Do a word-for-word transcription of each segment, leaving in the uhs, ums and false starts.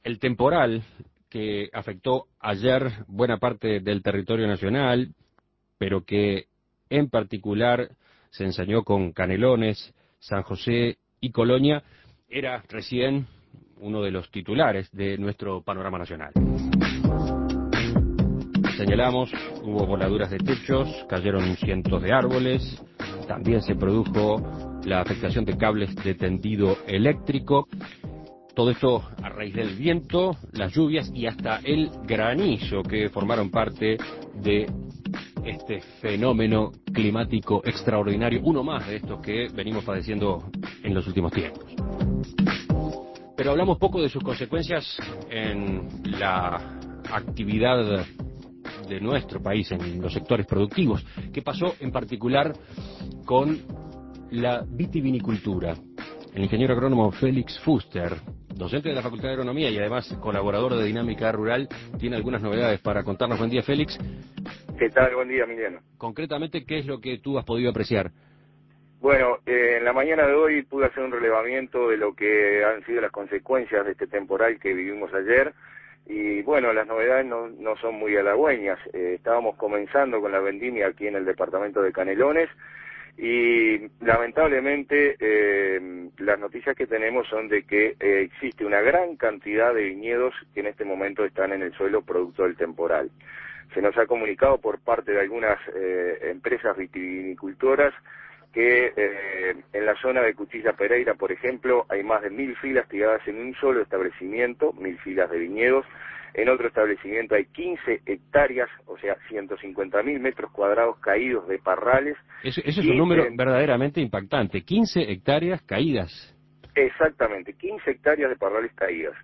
el temporal que afectó ayer buena parte del territorio nacional, pero que en particular se ensañó con Canelones, San José y Colonia, era recién uno de los titulares de nuestro panorama nacional. Señalamos, hubo voladuras de techos, cayeron cientos de árboles, también se produjo la afectación de cables de tendido eléctrico. Todo esto a raíz del viento, las lluvias y hasta el granizo que formaron parte de este fenómeno climático extraordinario, uno más de estos que venimos padeciendo en los últimos tiempos. Pero hablamos poco de sus consecuencias en la actividad de nuestro país, en los sectores productivos. ¿Qué pasó en particular con la vitivinicultura? El ingeniero agrónomo Félix Fuster, docente de la Facultad de Agronomía y además colaborador de Dinámica Rural, tiene algunas novedades para contarnos. Buen día, Félix. ¿Qué tal? Buen día, Emiliano. Concretamente, ¿qué es lo que tú has podido apreciar? Bueno, eh, en la mañana de hoy pude hacer un relevamiento de lo que han sido las consecuencias de este temporal que vivimos ayer. Y bueno, las novedades no, no son muy halagüeñas. Eh, estábamos comenzando con la vendimia aquí en el departamento de Canelones y lamentablemente eh, las noticias que tenemos son de que eh, existe una gran cantidad de viñedos que en este momento están en el suelo producto del temporal. Se nos ha comunicado por parte de algunas eh, empresas vitivinicultoras que eh, en la zona de Cuchilla Pereira, por ejemplo, hay más de mil filas tiradas en un solo establecimiento, mil filas de viñedos. En otro establecimiento hay quince hectáreas, o sea, ciento cincuenta mil metros cuadrados caídos de parrales. Eso, eso es y, un número eh, verdaderamente impactante, quince hectáreas caídas. Exactamente, quince hectáreas de parrales caídas.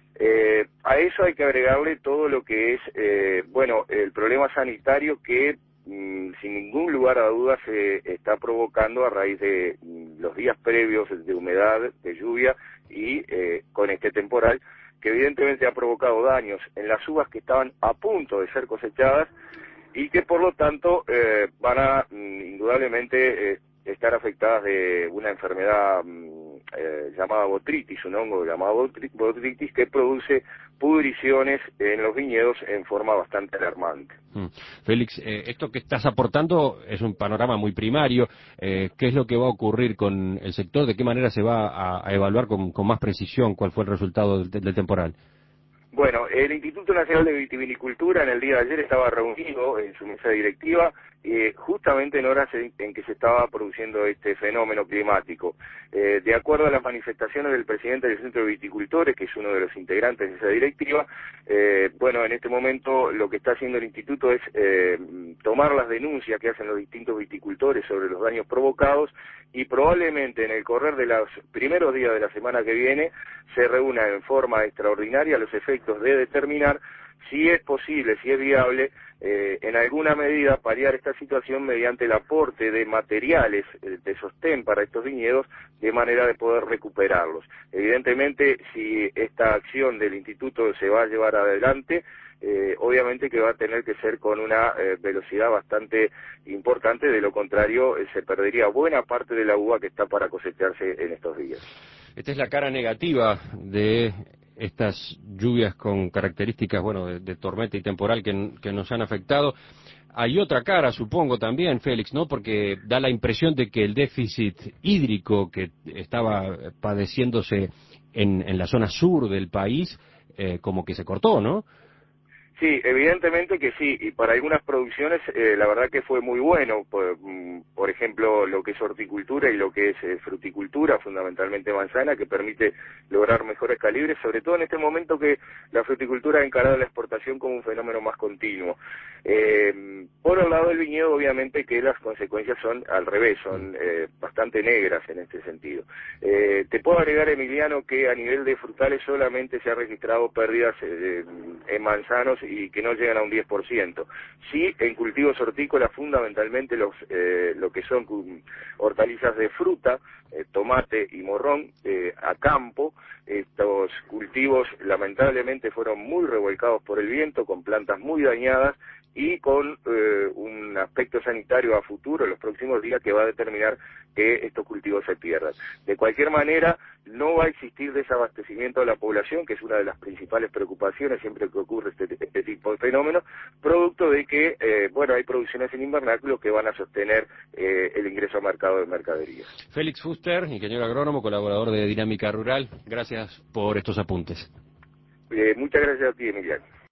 Eh, a eso hay que agregarle todo lo que es, eh, bueno, el problema sanitario que mm, sin ningún lugar a dudas se está provocando a raíz de mm, los días previos de humedad, de lluvia y eh, con este temporal, que evidentemente ha provocado daños en las uvas que estaban a punto de ser cosechadas y que por lo tanto eh, van a mm, indudablemente eh, estar afectadas de una enfermedad mm, eh, llamada botritis, un hongo llamado botritis que produce pudriciones en los viñedos en forma bastante alarmante. Mm. Félix, eh, esto que estás aportando es un panorama muy primario. Eh, ¿Qué es lo que va a ocurrir con el sector? ¿De qué manera se va a, a evaluar con, con más precisión cuál fue el resultado del, del temporal? Bueno, el Instituto Nacional de Vitivinicultura en el día de ayer estaba reunido en su mesa directiva eh, justamente en horas en, en que se estaba produciendo este fenómeno climático. Eh, de acuerdo a las manifestaciones del presidente del Centro de Viticultores, que es uno de los integrantes de esa directiva, eh, bueno, en este momento lo que está haciendo el Instituto es eh, tomar las denuncias que hacen los distintos viticultores sobre los daños provocados y probablemente en el correr de los primeros días de la semana que viene se reúna en forma extraordinaria los efectos de determinar si es posible, si es viable, eh, en alguna medida paliar esta situación mediante el aporte de materiales eh, de sostén para estos viñedos, de manera de poder recuperarlos. Evidentemente, si esta acción del Instituto se va a llevar adelante, eh, obviamente que va a tener que ser con una eh, velocidad bastante importante, de lo contrario eh, se perdería buena parte de la uva que está para cosecharse en estos días. Esta es la cara negativa de estas lluvias con características, bueno, de, de tormenta y temporal que, que nos han afectado. Hay otra cara, supongo, también, Félix, ¿no? Porque da la impresión de que el déficit hídrico que estaba padeciéndose en, en la zona sur del país, eh, como que se cortó, ¿no? Sí, evidentemente que sí, y para algunas producciones eh, la verdad que fue muy bueno, por, por ejemplo lo que es horticultura y lo que es eh, fruticultura, fundamentalmente manzana, que permite lograr mejores calibres, sobre todo en este momento que la fruticultura ha encarado la exportación como un fenómeno más continuo. Eh, por el lado del viñedo, obviamente que las consecuencias son al revés, son eh, bastante negras en este sentido. Eh, te puedo agregar, Emiliano, que a nivel de frutales solamente se ha registrado pérdidas eh, en manzanos y que no llegan a un diez por ciento. Sí, en cultivos hortícolas, fundamentalmente los eh, lo que son hortalizas de fruta, eh, tomate y morrón, eh, a campo. Estos cultivos lamentablemente fueron muy revolcados por el viento, con plantas muy dañadas y con eh, un aspecto sanitario a futuro en los próximos días que va a determinar que estos cultivos se pierdan. De cualquier manera, no va a existir desabastecimiento de la población, que es una de las principales preocupaciones siempre que ocurre este, este tipo de fenómenos, producto de que, eh, bueno, hay producciones en invernáculo que van a sostener eh, el ingreso al mercado de mercaderías. Félix Fuster, ingeniero agrónomo, colaborador de Dinámica Rural, gracias por estos apuntes. Eh, muchas gracias a ti, Emiliano.